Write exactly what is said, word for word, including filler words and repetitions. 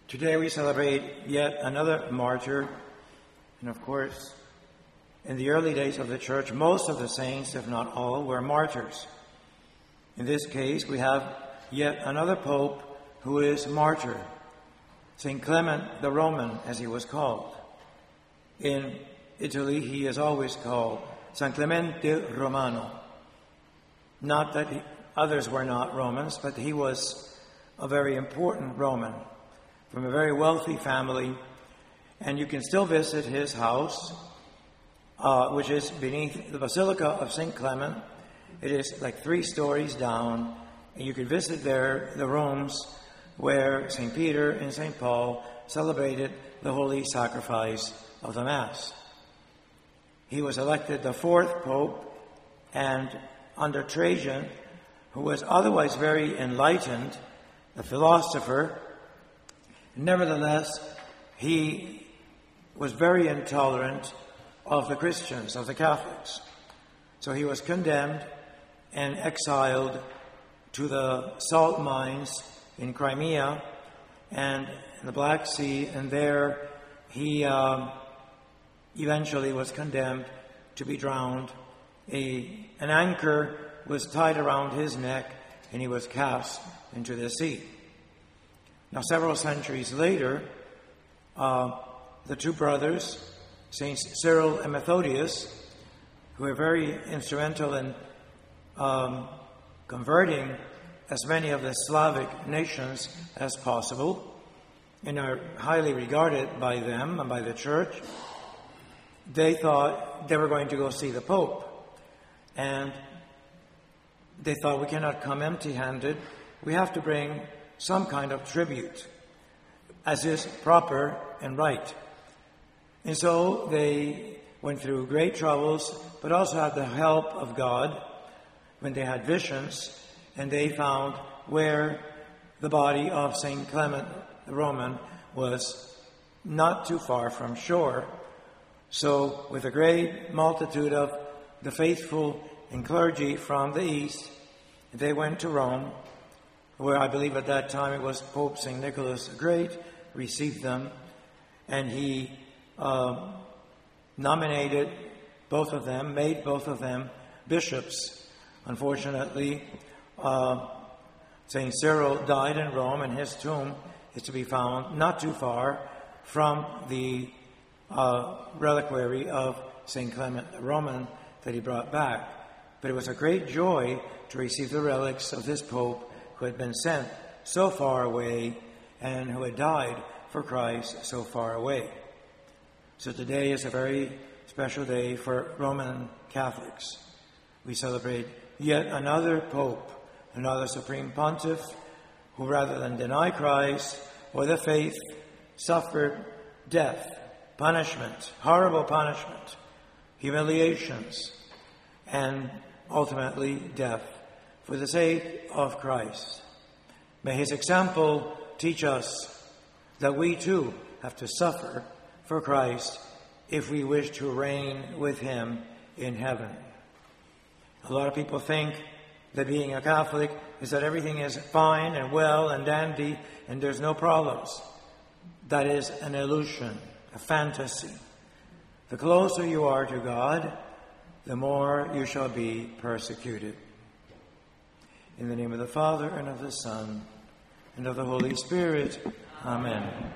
Today we celebrate yet another martyr, and of course, in the early days of the Church, most of the saints, if not all, were martyrs. In this case, we have yet another pope who is martyr, Saint Clement the Roman, as he was called. In Italy, he is always called San Clemente Romano. Not that he, others were not Romans, but he was a very important Roman from a very wealthy family, and you can still visit his house, uh, which is beneath the Basilica of Saint Clement. It is like three stories down, and you can visit there the rooms where Saint Peter and Saint Paul celebrated the holy sacrifice of the Mass. He was elected the fourth pope, and under Trajan, who was otherwise very enlightened, a philosopher, nevertheless, he was very intolerant of the Christians, of the Catholics. So he was condemned and exiled to the salt mines in Crimea and in the Black Sea, and there he um, eventually was condemned to be drowned. A, an anchor was tied around his neck, and he was cast into the sea. Now, several centuries later, uh, the two brothers, Saints Cyril and Methodius, who were very instrumental in um, converting as many of the Slavic nations as possible, and are highly regarded by them and by the Church, they thought they were going to go see the Pope. And they thought, we cannot come empty-handed. We have to bring some kind of tribute, as is proper and right. And so they went through great troubles, but also had the help of God when they had visions, and they found where the body of Saint Clement the Roman was not too far from shore. So with a great multitude of the faithful and clergy from the east, they went to Rome, where I believe at that time it was Pope Saint Nicholas the Great, received them, and he uh, nominated both of them, made both of them bishops. Unfortunately, uh, Saint Cyril died in Rome, and his tomb is to be found not too far from the uh, reliquary of Saint Clement the Roman that he brought back. But it was a great joy to receive the relics of this Pope who had been sent so far away and who had died for Christ so far away. So today is a very special day for Roman Catholics. We celebrate yet another Pope, another Supreme Pontiff, who rather than deny Christ or the faith, suffered death, punishment, horrible punishment, humiliations, and ultimately death for the sake of Christ. May his example teach us that we too have to suffer for Christ if we wish to reign with him in heaven. A lot of people think that being a Catholic is that everything is fine and well and dandy and there's no problems. That is an illusion, a fantasy. The closer you are to God, the more you shall be persecuted. In the name of the Father, and of the Son, and of the Holy Spirit. Amen.